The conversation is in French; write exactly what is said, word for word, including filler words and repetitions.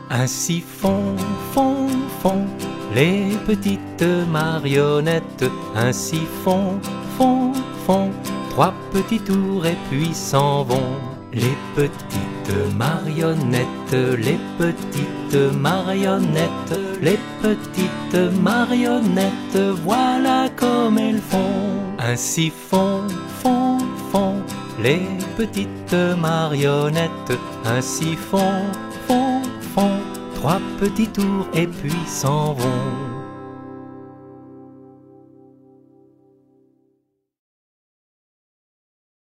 Ainsi font, font, font les petites marionnettes. Ainsi font, font, font trois petits tours et puis s'en vont. Les petites marionnettes, les petites marionnettes, les petites marionnettes, voilà comme elles font. Ainsi font, font, font les petites marionnettes. Ainsi font, font, font trois petits tours et puis s'en vont.